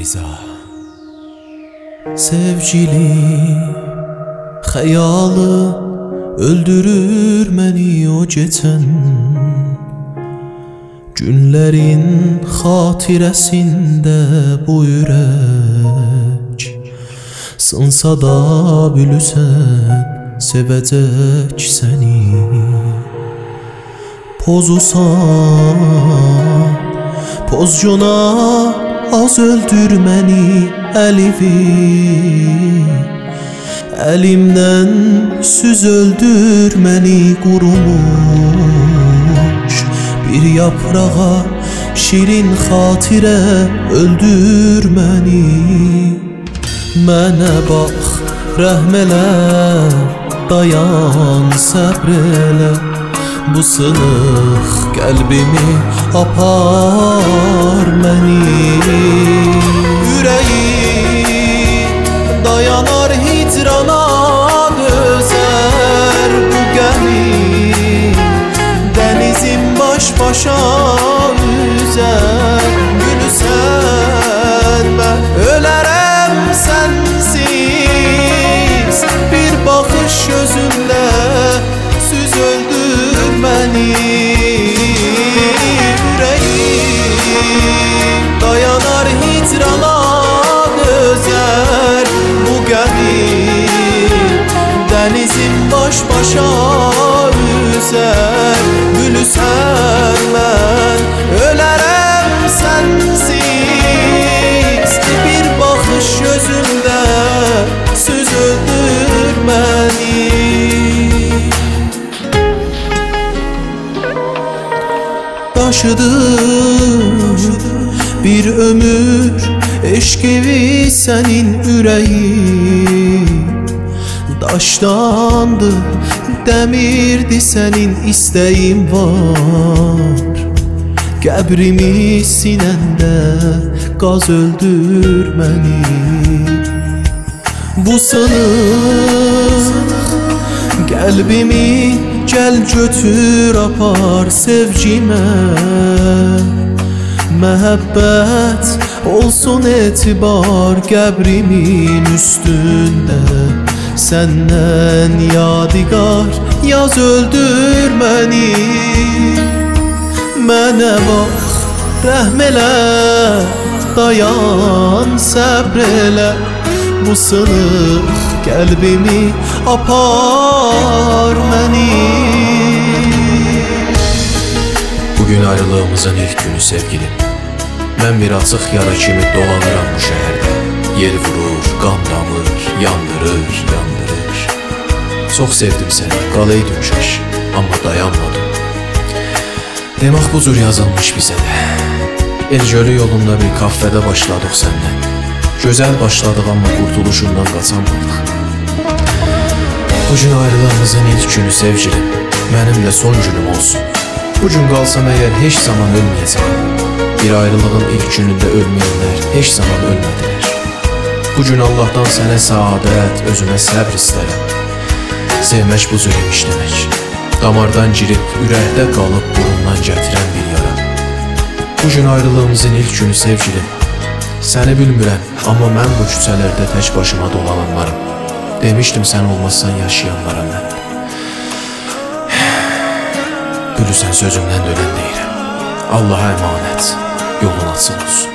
Rıza. Sevgili xəyalı öldürür məni o geçən günlərin xatirəsində bu ürək sınsa da bilürsən sevəcək səni pozusan pozcuna az öldür məni əlivi əlimdən süz öldür məni qurumuş bir yaprağa şirin xatirə öldür məni mənə bax rəhm elə dayan səbr elə bu sınıq qəlbimi apar məni ürəyim dayanar hicrana dözər bu gəmi dənizim baş başa üzər gülüsən mən ölərəm sənsiz bir baxış gözündə süz öldür məni ürəyim dayanar hicrana dözər bu gəmi dənizim baş başa üzər gülüsən mən ölərəm sənsiz bir baxış gözündə söz öldür məni daşıdır bir ömür eşqivi sənin ürəyin daşdandı dəmirdi sənin istəyin var qəbrimi sinəndə qaz öldür məni bu sınıq qəlbimi gəl götür apar sevgimə məhəbbət olsun etibar qəbrimin üstündə səndən yadigar yaz öldür məni mənə bax rəhm elə dayan səbr elə bu sınıq qəlbimi apar məni Bugün ayrılığımızın ilk günü sevgilim mən bir açıq yara kimi dolanıram bu şəhərdə yel vurur, qan damır, yandırır, yandırır çox sevdim səni, qalaydın kaş amma dayanmadım demək bu cür yazılmış bizə də El-Gölü yolunda bir kafədə başladıq səndən gözəl başladıq amma qurtuluşundan qaçamadıq Bugün ayrılığımızın ilk günü sevgilim mənimlə son günüm olsun Bugün qalsam əgər heç zaman ölməyəcəm bir ayrılığın ilk günündə ölməyənlər heç zaman ölmədilər Bugün Allah'tan sənə saadət, özümə səbr istərəm sevmək bu cür imiş demək damardan girib, ürəkdə qalıb burundan gətirən bir yara Bugün ayrılığımızın ilk günü sevgilim səni bilmirəm, amma mən bu küçələrdə tək başıma dolananlarım demişdim sən olmazsan yaşayanlara mən Gülüsən sözümdən dönən deyirəm Allaha əmanət, yolun açıq olsun